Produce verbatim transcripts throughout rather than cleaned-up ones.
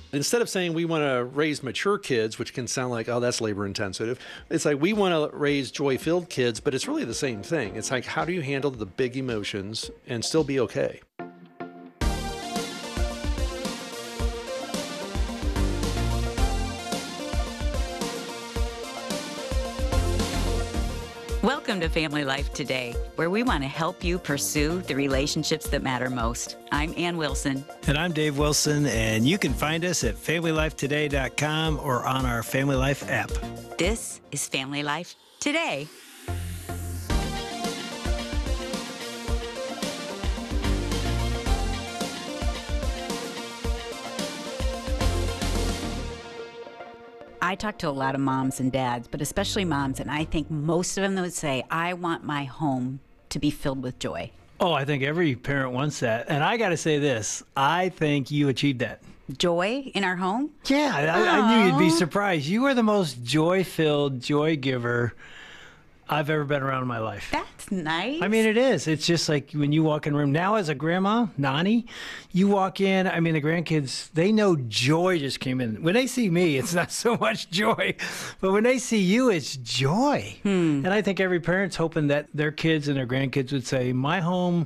Instead of saying we want to raise mature kids, which can sound like, oh, that's labor intensive, it's like we want to raise joy-filled kids, but it's really the same thing. It's like, how do you handle the big emotions and still be okay? Welcome to Family Life Today, where we want to help you pursue the relationships that matter most. I'm Ann Wilson. And I'm Dave Wilson, and you can find us at family life today dot com or on our Family Life app. This is Family Life Today. I talk to a lot of moms and dads, but especially moms, and I think most of them would say, I want my home to be filled with joy. Oh, I think every parent wants that. And I got to say this, I think you achieved that. Joy in our home? Yeah, I, I knew you'd be surprised. You are the most joy-filled, joy giver I've ever been around in my life. That's nice. I mean, it is. It's just like when you walk in a room now as a grandma, Nani, you walk in, I mean, the grandkids, they know joy just came in. When they see me, it's not so much joy, but when they see you, it's joy. Hmm. And I think every parent's hoping that their kids and their grandkids would say, my home,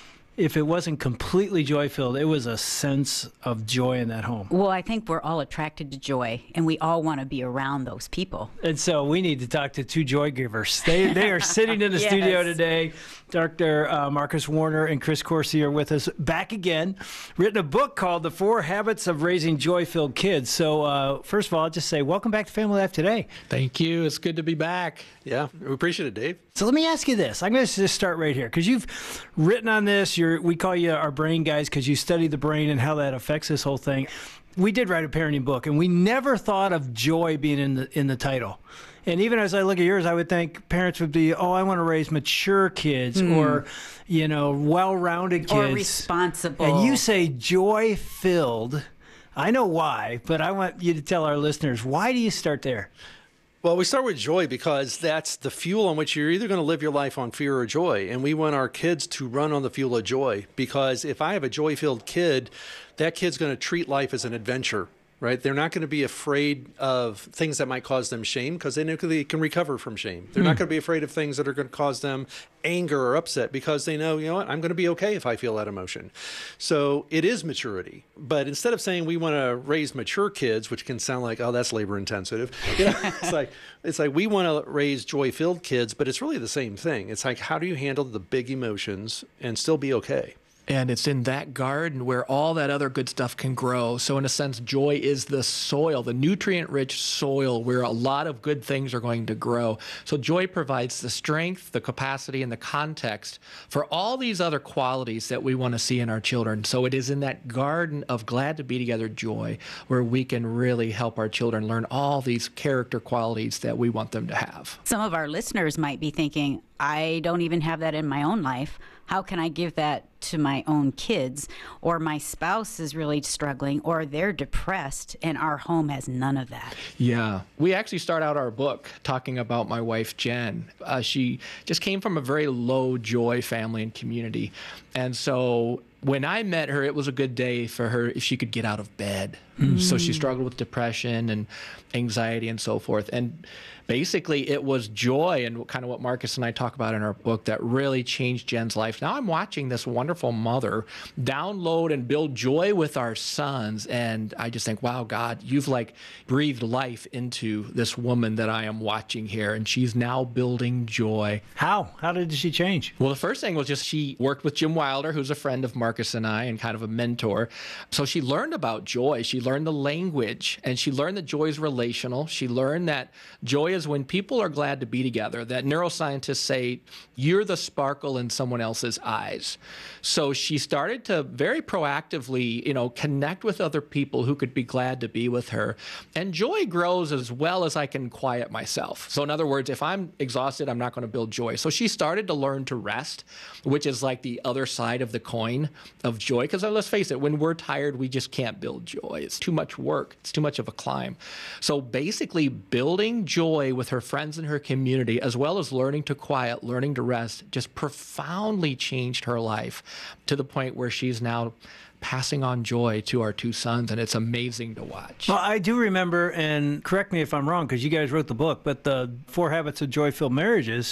if it wasn't completely joy-filled, it was a sense of joy in that home. Well, I think we're all attracted to joy, and we all want to be around those people. And so we need to talk to two joy givers. They they are sitting in the yes. studio today. Doctor Uh, Marcus Warner and Chris Coursey are with us back again. Written a book called The Four Habits of Raising Joy-Filled Kids. So uh, first of all, I'll just say welcome back to Family Life Today. Thank you. It's good to be back. Yeah, we appreciate it, Dave. So let me ask you this. I'm going to just start right here because you've written on this. You're, we call you our brain guys because you study the brain and how that affects this whole thing. We did write a parenting book, and we never thought of joy being in the in the title. And even as I look at yours, I would think parents would be, oh, I want to raise mature kids mm. or, you know, well-rounded kids. Or responsible. And you say joy-filled. I know why, but I want you to tell our listeners, why do you start there? Well, we start with joy because that's the fuel on which you're either going to live your life on fear or joy. And we want our kids to run on the fuel of joy because if I have a joy-filled kid, that kid's going to treat life as an adventure, right? They're not going to be afraid of things that might cause them shame because they know they can recover from shame. They're mm. not going to be afraid of things that are going to cause them anger or upset because they know, you know what, I'm going to be okay if I feel that emotion. So it is maturity. But instead of saying we want to raise mature kids, which can sound like, oh, that's labor intensive, you know, it's like it's like we want to raise joy-filled kids, but it's really the same thing. It's like, how do you handle the big emotions and still be okay? And it's in that garden where all that other good stuff can grow. So in a sense, joy is the soil, the nutrient-rich soil where a lot of good things are going to grow. So joy provides the strength, the capacity, and the context for all these other qualities that we want to see in our children. So it is in that garden of glad to be together joy where we can really help our children learn all these character qualities that we want them to have. Some of our listeners might be thinking, I don't even have that in my own life. How can I give that to my own kids? Or my spouse is really struggling, or they're depressed, and our home has none of that. Yeah. We actually start out our book talking about my wife, Jen. Uh, she just came from a very low joy family and community. And so when I met her, it was a good day for her if she could get out of bed. Mm. So she struggled with depression and anxiety and so forth. And basically, it was joy and kind of what Marcus and I talk about in our book that really changed Jen's life. Now I'm watching this wonderful mother download and build joy with our sons. And I just think, wow, God, you've like breathed life into this woman that I am watching here. And she's now building joy. How? How did she change? Well, the first thing was just she worked with Jim Wilder, who's a friend of Marcus and I and kind of a mentor. So she learned about joy. She learned the language, and she learned that joy is relational. She learned that joy is when people are glad to be together, that neuroscientists say you're the sparkle in someone else's eyes. So she started to very proactively, you know, connect with other people who could be glad to be with her. And joy grows as well as I can quiet myself. So in other words, if I'm exhausted, I'm not going to build joy. So she started to learn to rest, which is like the other side of the coin of joy. Because let's face it, when we're tired, we just can't build joy. It's too much work. It's too much of a climb. So basically building joy with her friends and her community, as well as learning to quiet, learning to rest, just profoundly changed her life. to the point where she's now passing on joy to our two sons, and it's amazing to watch. Well, I do remember, and correct me if I'm wrong, because you guys wrote the book, but the Four Habits of Joy-Filled Marriages,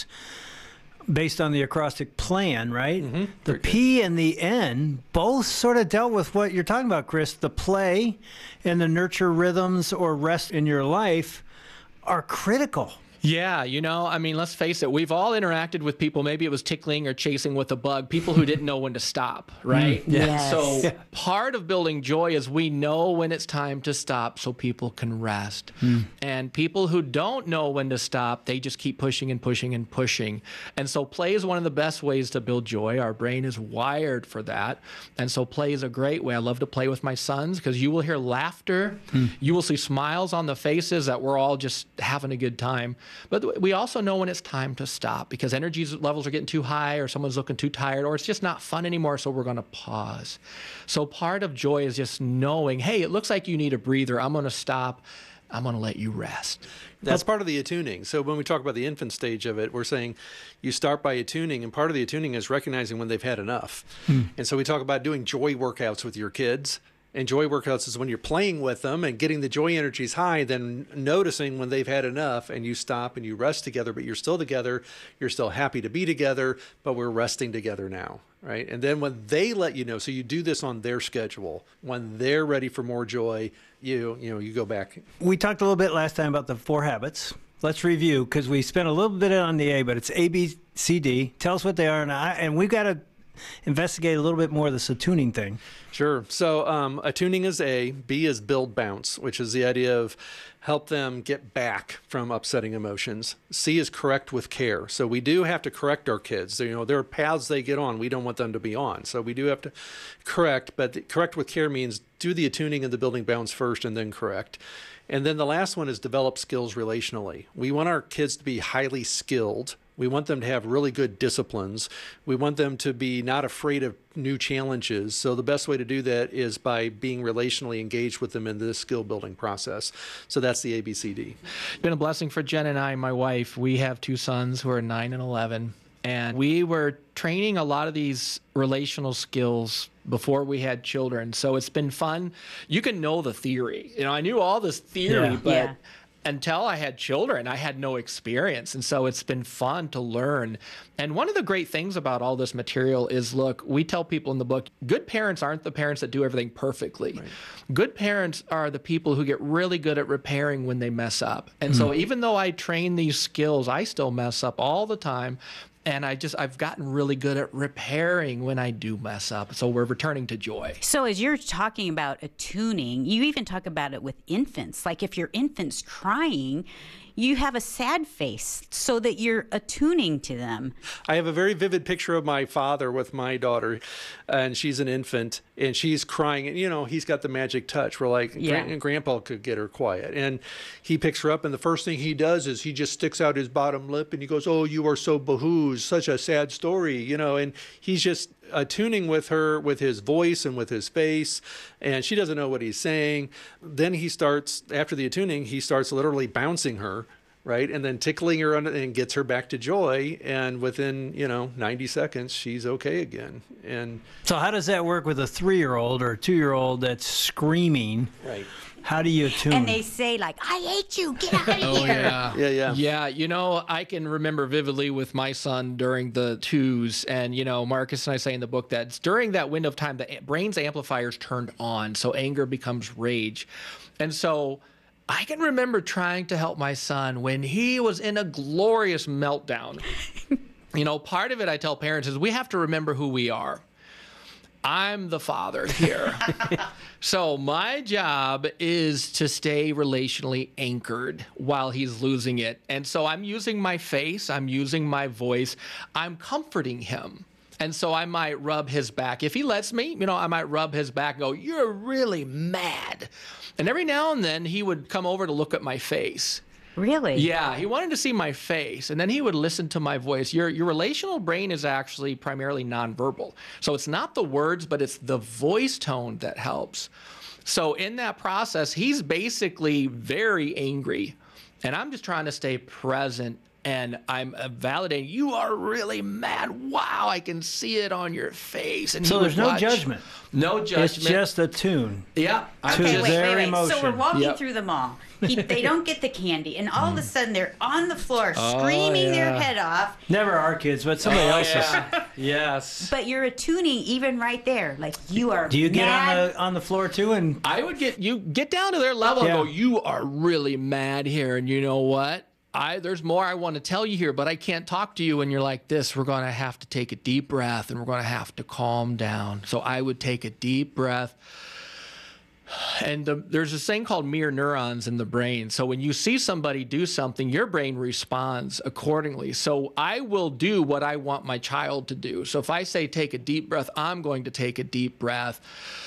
based on the acrostic plan, right? Mm-hmm. The P and the N both sort of dealt with what you're talking about, Chris. The play and the nurture rhythms or rest in your life are critical. Yeah, you know, I mean, let's face it. We've all interacted with people. Maybe it was tickling or chasing with a bug. People who didn't know when to stop, right? Mm, yeah. Yes. So Yeah. part of building joy is we know when it's time to stop so people can rest. Mm. And people who don't know when to stop, they just keep pushing and pushing and pushing. And so play is one of the best ways to build joy. Our brain is wired for that. And so play is a great way. I love to play with my sons because you will hear laughter. Mm. You will see smiles on the faces that we're all just having a good time. But we also know when it's time to stop because energy levels are getting too high or someone's looking too tired or it's just not fun anymore, so we're going to pause. So part of joy is just knowing, hey, it looks like you need a breather. I'm going to stop. I'm going to let you rest. That's part of the attuning. So when we talk about the infant stage of it, we're saying you start by attuning, and part of the attuning is recognizing when they've had enough. Hmm. And so we talk about doing joy workouts with your kids. And joy workouts is when you're playing with them and getting the joy energies high, then noticing when they've had enough and you stop and you rest together, but you're still together. You're still happy to be together, but we're resting together now, right? And then when they let you know, so you do this on their schedule, when they're ready for more joy, you, you know, you go back. We talked a little bit last time about the four habits. Let's review because we spent a little bit on the A, but it's A, B, C, D. Tell us what they are. And, I, and we've got to investigate a little bit more of this attuning thing. Sure. So um, attuning is A. B is build bounce, which is the idea of help them get back from upsetting emotions. C is correct with care. So we do have to correct our kids. You know, there are paths they get on we don't want them to be on. So we do have to correct, but the correct with care means do the attuning and the building bounce first and then correct. And then the last one is develop skills relationally. We want our kids to be highly skilled. We want them to have really good disciplines. We want them to be not afraid of new challenges. So the best way to do that is by being relationally engaged with them in this skill building process. So that's the A B C D. It's been a blessing for Jen and I, my wife. We have two sons who are nine and eleven. And we were training a lot of these relational skills before we had children. So it's been fun. You can know the theory. You know, I knew all this theory, Yeah. but Yeah. until I had children, I had no experience. And so it's been fun to learn. And one of the great things about all this material is, look, we tell people in the book, good parents aren't the parents that do everything perfectly. Right. Good parents are the people who get really good at repairing when they mess up. And mm. so even though I train these skills, I still mess up all the time. And I just, I've gotten really good at repairing when I do mess up. So we're returning to joy. So as you're talking about attuning, you even talk about it with infants. Like if your infant's crying, you have a sad face so that you're attuning to them. I have a very vivid picture of my father with my daughter, and she's an infant, and she's crying. And, you know, he's got the magic touch where, like, Yeah. Gran- Grandpa could get her quiet. And he picks her up, and the first thing he does is he just sticks out his bottom lip, and he goes, "Oh, you are so boohooed, such a sad story," you know, and he's just attuning with her with his voice and with his face, and she doesn't know what he's saying. Then he starts, after the attuning, he starts literally bouncing her, right, and then tickling her on, and gets her back to joy, and within, you know, ninety seconds she's okay again. And So how does that work with a three-year-old or a two-year-old that's screaming? right. How do you attune? And they say like, "I hate you, get out of Oh, here." yeah. Yeah, yeah. Yeah, you know, I can remember vividly with my son during the twos. And, you know, Marcus and I say in the book that it's during that window of time, the brain's amplifiers turned on. So anger becomes rage. And so I can remember trying to help my son when he was in a glorious meltdown. You know, part of it I tell parents is we have to remember who we are. I'm the father here. So my job is to stay relationally anchored while he's losing it. And so I'm using my face, I'm using my voice, I'm comforting him. And so I might rub his back. If he lets me, you know, I might rub his back and go, "You're really mad." And every now and then he would come over to look at my face. Really? Yeah, he wanted to see my face, and then he would listen to my voice. Your your relational brain is actually primarily nonverbal. So it's not the words, but it's the voice tone that helps. So in that process, he's basically very angry, and I'm just trying to stay present and I'm uh, validating, you are really mad. Wow, I can see it on your face. And So he would there's no watch. judgment. No judgment. It's just a tune. yeah. I'm To Okay, just- wait, their wait, wait. So we're emotion. walking Yep. through the mall. He, they don't get the candy, and all of a sudden they're on the floor Oh, screaming their yeah. head off. Never our kids, but somebody Oh, else's. yeah. Yes. But you're attuning even right there, like you are. Do you get mad. on the on the floor too? And I would get you get down to their level Yeah. and go, you are really mad here. And you know what? I there's more I want to tell you here, but I can't talk to you when you're like this. We're going to have to take a deep breath and we're going to have to calm down. So I would take a deep breath. And the, there's this thing called mirror neurons in the brain. So when you see somebody do something, your brain responds accordingly. So I will do what I want my child to do. So if I say take a deep breath, I'm going to take a deep breath.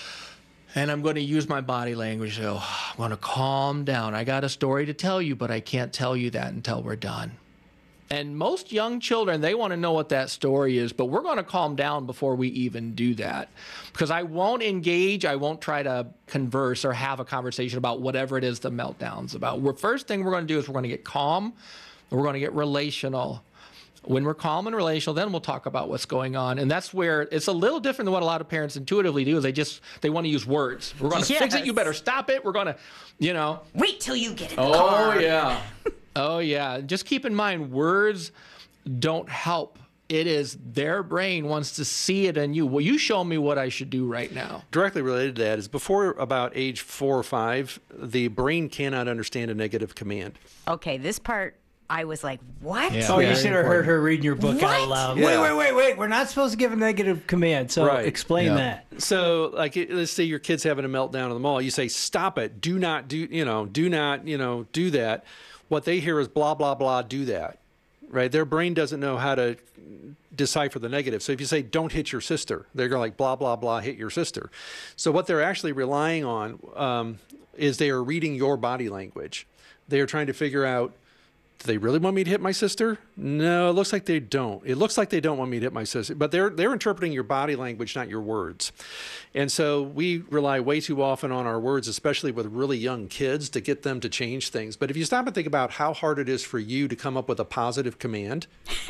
And I'm going to use my body language. So I'm going to calm down. I got a story to tell you, but I can't tell you that until we're done. And most young children, they want to know what that story is, but we're going to calm down before we even do that. Because I won't engage, I won't try to converse or have a conversation about whatever it is the meltdown's about. We're, first thing we're going to do is we're going to get calm, and we're going to get relational. When we're calm and relational, then we'll talk about what's going on. And that's where it's a little different than what a lot of parents intuitively do is they just, they want to use words. We're going to fix it, you Yes. better stop it. We're going to, you know. Wait till you get in the car. Oh, yeah. Oh, yeah. Just keep in mind, words don't help. It is their brain wants to see it in you. Well, you show me what I should do right now. Directly related to that is before about age four or five, the brain cannot understand a negative command. Okay, this part I was like, what? Yeah. oh, you Very should have heard her reading your book out What? loud. Yeah. Wait, wait, wait, wait. We're not supposed to give a negative command. So Right. explain Yeah. that. So, like, it- let's say your kid's having a meltdown in the mall. You say, "Stop it! Do not do, you know, do not, you know, do that." What they hear is blah blah blah. Do that, right? Their brain doesn't know how to decipher the negative. So if you say, "Don't hit your sister," they're going like blah blah blah, hit your sister. So what they're actually relying on um, is they are reading your body language. They are trying to figure out. Do they really want me to hit my sister? No, it looks like they don't. It looks like they don't want me to hit my sister, but they're they're interpreting your body language, not your words. And so we rely way too often on our words, especially with really young kids, to get them to change things. But if you stop and think about how hard it is for you to come up with a positive command,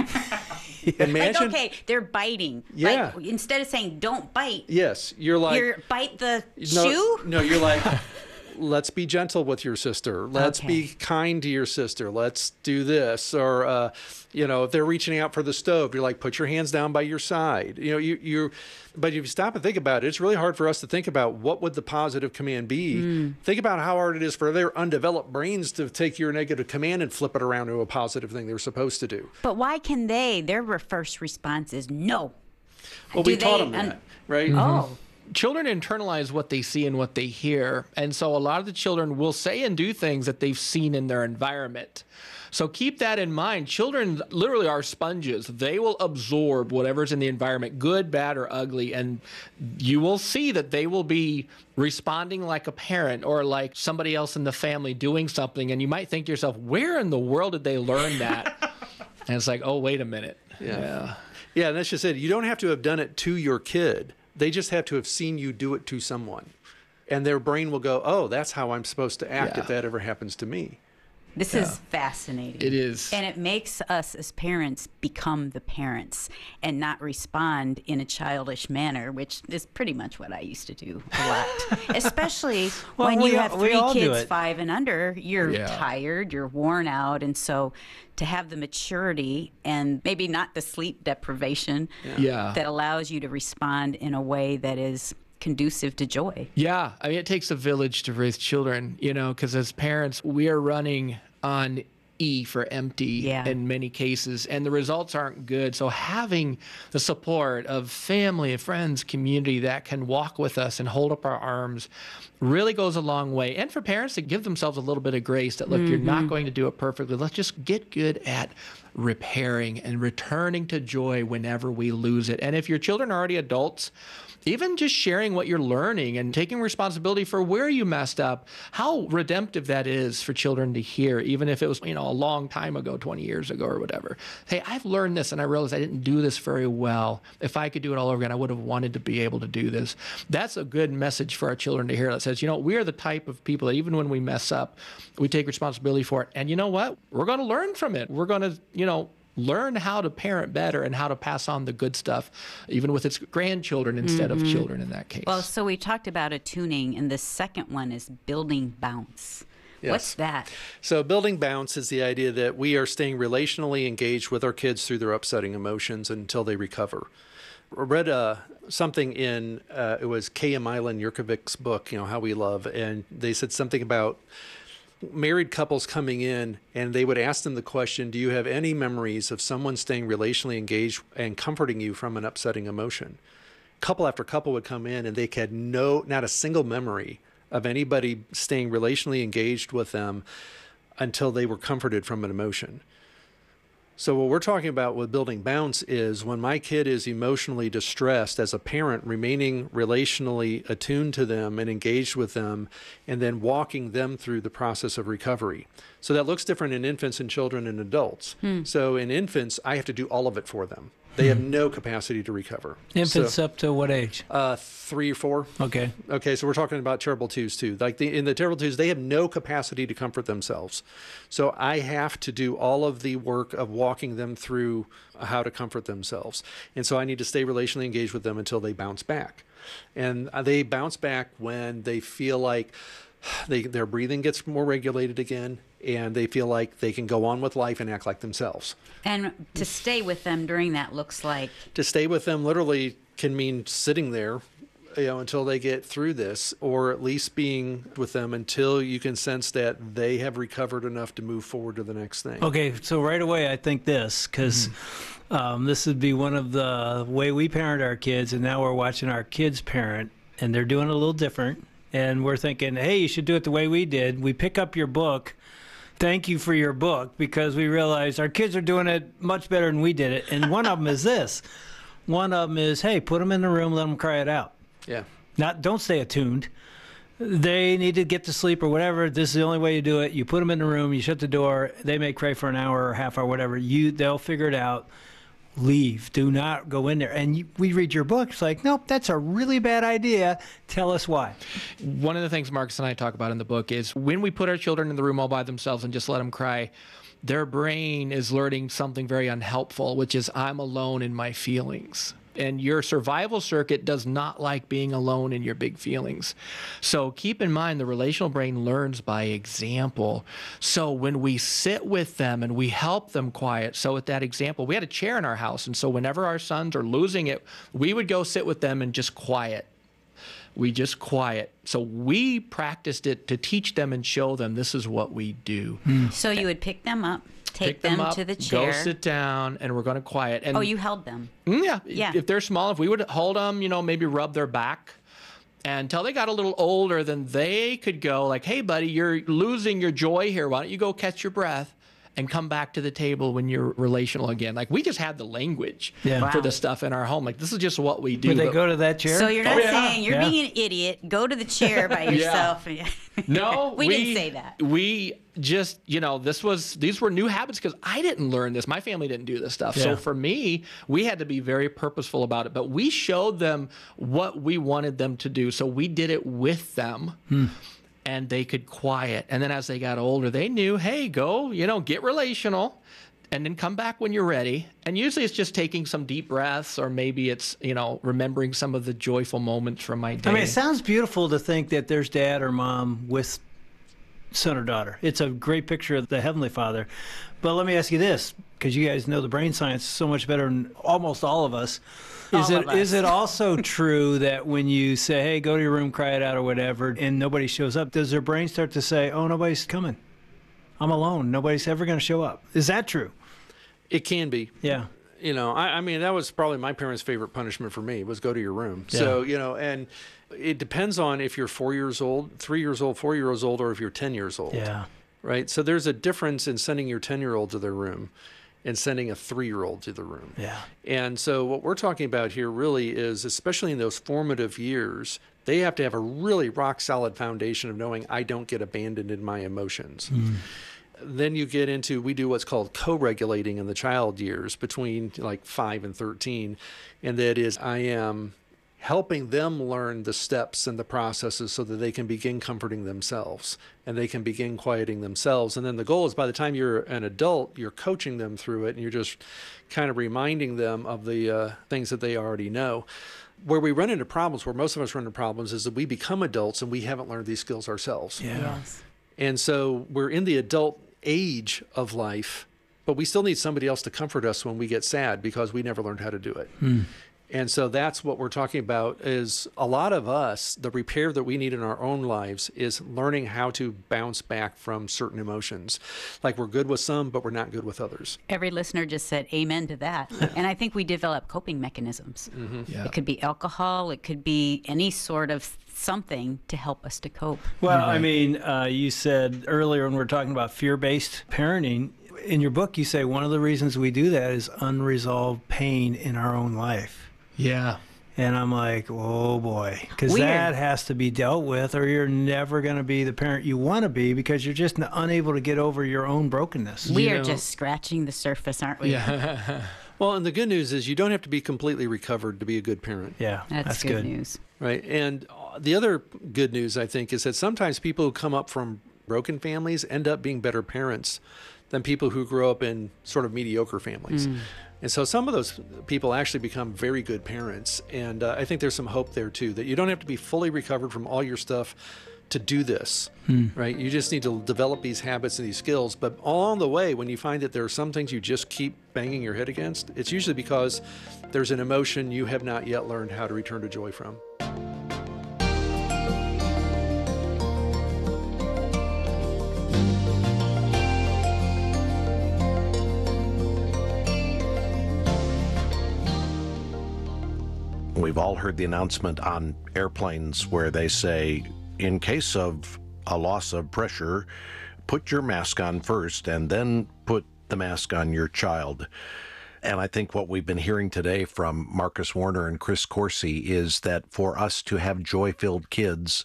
imagine. Like, okay, they're biting. Yeah. Like, instead of saying don't bite, Yes, you're like you're bite the no, shoe? No, you're like. Let's be gentle with your sister. Let's Okay. be kind to your sister. Let's do this. Or, uh, you know, if they're reaching out for the stove, you're like, put your hands down by your side. You know, you, you, but if you stop and think about it, it's really hard for us to think about what would the positive command be. Mm. Think about how hard it is for their undeveloped brains to take your negative command and flip it around to a positive thing they're supposed to do. But why can they? Their re- first response is no. Well, Do we taught they them un- that, right? Oh. Children internalize what they see and what they hear. And so a lot of the children will say and do things that they've seen in their environment. So keep that in mind. Children literally are sponges. They will absorb whatever's in the environment, good, bad, or ugly. And you will see that they will be responding like a parent or like somebody else in the family doing something. And you might think to yourself, where in the world did they learn that? And it's like, oh, wait a minute. Yeah. Yeah, and that's just it. You don't have to have done it to your kid. They just have to have seen you do it to someone. And their brain will go, oh, that's how I'm supposed to act Yeah. if that ever happens to me. This is fascinating. It is. And it makes us as parents become the parents and not respond in a childish manner, which is pretty much what I used to do a lot. Especially Well, when we you all- have we three all do kids, it. five and under, you're Yeah. tired, you're worn out. And so to have the maturity and maybe not the sleep deprivation Yeah. that allows you to respond in a way that is conducive to joy. Yeah, I mean, it takes a village to raise children, you know, because as parents, we are running on E for empty Yeah. in many cases, and the results aren't good. So having the support of family, friends, community that can walk with us and hold up our arms really goes a long way. And for parents to give themselves a little bit of grace that, look, you're not going to do it perfectly. Let's just get good at repairing and returning to joy whenever we lose it. And if your children are already adults, even just sharing what you're learning and taking responsibility for where you messed up, how redemptive that is for children to hear, even if it was, you know, a long time ago, twenty years ago or whatever. Hey, I've learned this and I realized I didn't do this very well. If I could do it all over again, I would have wanted to be able to do this. That's a good message for our children to hear that says, you know, we are the type of people that even when we mess up, we take responsibility for it. And you know what? We're going to learn from it. We're going to, you you know, learn how to parent better and how to pass on the good stuff, even with its grandchildren instead Mm-hmm. of children in that case. Well, so we talked about attuning, and the second one is building bounce. Yes. What's that? So building bounce is the idea that we are staying relationally engaged with our kids through their upsetting emotions until they recover. I read uh, something in, uh, it was K M. Milan Yurkovic's book, you know, How We Love, and they said something about married couples coming in, and they would ask them the question, do you have any memories of someone staying relationally engaged and comforting you from an upsetting emotion? Couple after couple would come in, and they had no, not a single memory of anybody staying relationally engaged with them until they were comforted from an emotion. So what we're talking about with building bounce is when my kid is emotionally distressed, as a parent, remaining relationally attuned to them and engaged with them, and then walking them through the process of recovery. So that looks different in infants and children and adults. Hmm. So in infants, I have to do all of it for them. They have no capacity to recover. Infants so, up to what age? Uh, three or four. Okay. Okay, so we're talking about terrible twos too. Like the, in the terrible twos, they have no capacity to comfort themselves. So I have to do all of the work of walking them through how to comfort themselves. And so I need to stay relationally engaged with them until they bounce back. And they bounce back when they feel like they, their breathing gets more regulated again, and they feel like they can go on with life and act like themselves. And to stay with them during that looks like? To stay with them literally can mean sitting there, you know, until they get through this, or at least being with them until you can sense that they have recovered enough to move forward to the next thing. Okay, so right away I think this, because mm-hmm. um, this would be one of the way we parent our kids, and now we're watching our kids parent, and they're doing it a little different. And we're thinking, hey, you should do it the way we did. We pick up your book. Thank you for your book, because we realized our kids are doing it much better than we did it. And one of them is this. One of them is, hey, put them in the room, let them cry it out. Yeah. Not, don't stay attuned. They need to get to sleep or whatever. This is the only way you do it. You put them in the room, you shut the door. They may cry for an hour or half hour, whatever. You, they'll figure it out. Leave. Do not go in there. And you, we read your book. It's like, nope, that's a really bad idea. Tell us why. One of the things Marcus and I talk about in the book is when we put our children in the room all by themselves and just let them cry, their brain is learning something very unhelpful, which is I'm alone in my feelings. And your survival circuit does not like being alone in your big feelings. So keep in mind, the relational brain learns by example. So when we sit with them and we help them quiet, so with that example, we had a chair in our house. And so whenever our sons are losing it, we would go sit with them and just quiet. We just quiet. So we practiced it to teach them and show them this is what we do. Mm. So you would pick them up, take Pick them, them up, to the chair. Go sit down, and we're going to quiet. And oh, you held them. yeah, Yeah. If they're small, if we would hold them, you know, maybe rub their back until they got a little older, then they could go like, hey, buddy, you're losing your joy here. Why don't you go catch your breath and come back to the table when you're relational again? Like, we just had the language Yeah. for Wow. the stuff in our home. Like, this is just what we do. Would they But- go to that chair? So you're not Oh, yeah. saying you're Yeah. being an idiot. Go to the chair by yourself. No, we, didn't say that. We just, you know, this was, these were new habits because I didn't learn this. My family didn't do this stuff. Yeah. So for me, we had to be very purposeful about it. But we showed them what we wanted them to do. So we did it with them. Hmm. And they could quiet. And then as they got older, they knew, hey, go, you know, get relational. And then come back when you're ready. And usually it's just taking some deep breaths, or maybe it's, you know, remembering some of the joyful moments from my day. I mean, it sounds beautiful to think that there's dad or mom with son or daughter. It's a great picture of the Heavenly Father. But let me ask you this, because you guys know the brain science so much better than almost all of us. Is All it of us. is it also true that when you say, hey, go to your room, cry it out or whatever, and nobody shows up, does their brain start to say, oh, nobody's coming? I'm alone. Nobody's ever going to show up. Is that true? It can be. Yeah. You know, I, I mean, that was probably my parents' favorite punishment for me, was go to your room. So, you know, and it depends on if you're four years old, three years old, four years old, or if you're ten years old. Yeah. Right? So there's a difference in sending your ten-year-old to their room and sending a three-year-old to the room. Yeah. And so what we're talking about here really is, especially in those formative years, they have to have a really rock-solid foundation of knowing I don't get abandoned in my emotions. Mm. Then you get into, we do what's called co-regulating in the child years between like five and thirteen. And that is, I am helping them learn the steps and the processes so that they can begin comforting themselves and they can begin quieting themselves. And then the goal is by the time you're an adult, you're coaching them through it and you're just kind of reminding them of the uh, things that they already know. Where we run into problems, where most of us run into problems, is that we become adults and we haven't learned these skills ourselves. Yeah. Yes. And so we're in the adult age of life, but we still need somebody else to comfort us when we get sad because we never learned how to do it. Hmm. And so that's what we're talking about is a lot of us, the repair that we need in our own lives is learning how to bounce back from certain emotions. Like we're good with some, but we're not good with others. Every listener just said amen to that. And I think we develop coping mechanisms. Mm-hmm. Yeah. It could be alcohol. It could be any sort of something to help us to cope. Well, I mean, uh, you said earlier when we were talking about fear-based parenting, in your book you say one of the reasons we do that is unresolved pain in our own life. Yeah. And I'm like, oh boy, because Weird. that has to be dealt with or you're never going to be the parent you want to be because you're just unable to get over your own brokenness. We You are know- just scratching the surface, aren't we? Yeah. Well, and the good news is you don't have to be completely recovered to be a good parent. Yeah, That's, that's, good, good. news. Right. And uh, the other good news, I think, is that sometimes people who come up from broken families end up being better parents than people who grow up in sort of mediocre families. Mm. And so some of those people actually become very good parents. And uh, I think there's some hope there, too, that you don't have to be fully recovered from all your stuff to do this, right? You just need to develop these habits and these skills. But along the way, when you find that there are some things you just keep banging your head against, it's usually because there's an emotion you have not yet learned how to return to joy from. We've all heard the announcement on airplanes where they say, in case of a loss of pressure, put your mask on first and then put the mask on your child. And I think what we've been hearing today from Marcus Warner and Chris Coursey is that for us to have joy-filled kids,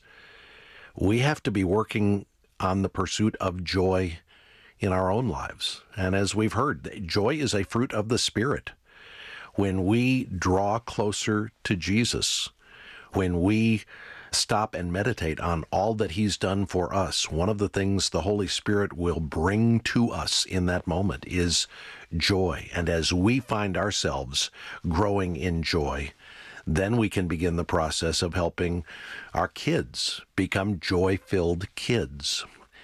we have to be working on the pursuit of joy in our own lives. And as we've heard, joy is a fruit of the Spirit. When we draw closer to Jesus, when we stop and meditate on all that he's done for us, one of the things the Holy Spirit will bring to us in that moment is joy. And as we find ourselves growing in joy, then we can begin the process of helping our kids become joy-filled kids.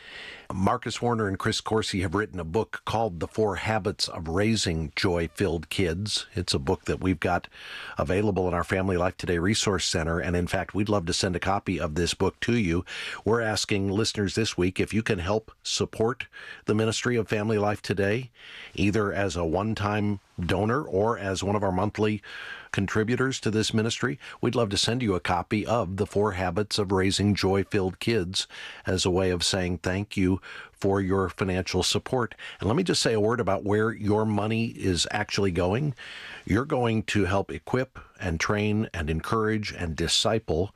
Marcus Warner and Chris Coursey have written a book called The Four Habits of Raising Joy-Filled Kids. It's a book that we've got available in our Family Life Today Resource Center, and in fact, we'd love to send a copy of this book to you. We're asking listeners this week if you can help support the ministry of Family Life Today, either as a one-time donor or as one of our monthly contributors to this ministry. We'd love to send you a copy of The Four Habits of Raising Joy-Filled Kids as a way of saying thank you for your financial support. And let me just say a word about where your money is actually going. You're going to help equip and train and encourage and disciple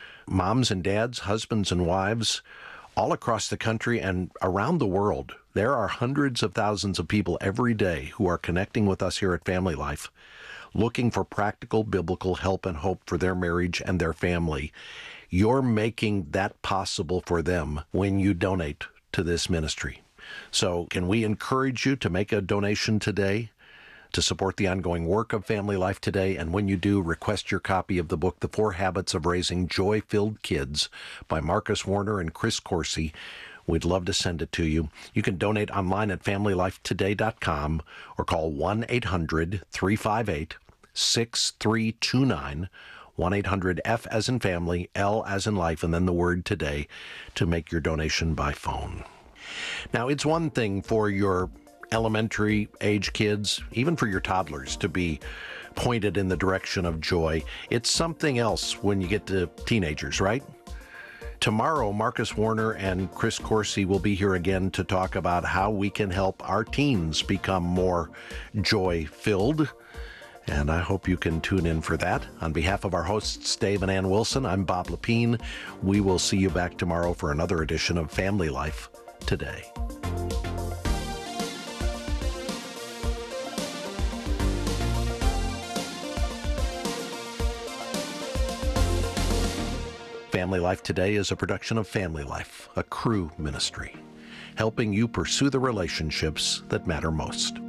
moms and dads, husbands and wives all across the country and around the world. There are hundreds of thousands of people every day who are connecting with us here at Family Life, looking for practical biblical help and hope for their marriage and their family. You're making that possible for them when you donate to this ministry. So can we encourage you to make a donation today to support the ongoing work of Family Life Today? And when you do, request your copy of the book, The Four Habits of Raising Joy-Filled Kids by Marcus Warner and Chris Coursey. We'd love to send it to you. You can donate online at family life today dot com or call one eight hundred three five eight six three two nine, one eight hundred F as in family, L as in life, and then the word today to make your donation by phone. Now, it's one thing for your elementary age kids, even for your toddlers, to be pointed in the direction of joy. It's something else when you get to teenagers, right? Tomorrow, Marcus Warner and Chris Coursey will be here again to talk about how we can help our teens become more joy-filled. And I hope you can tune in for that. On behalf of our hosts, Dave and Ann Wilson, I'm Bob Lepine. We will see you back tomorrow for another edition of Family Life Today. Family Life Today is a production of Family Life, a Cru ministry, helping you pursue the relationships that matter most.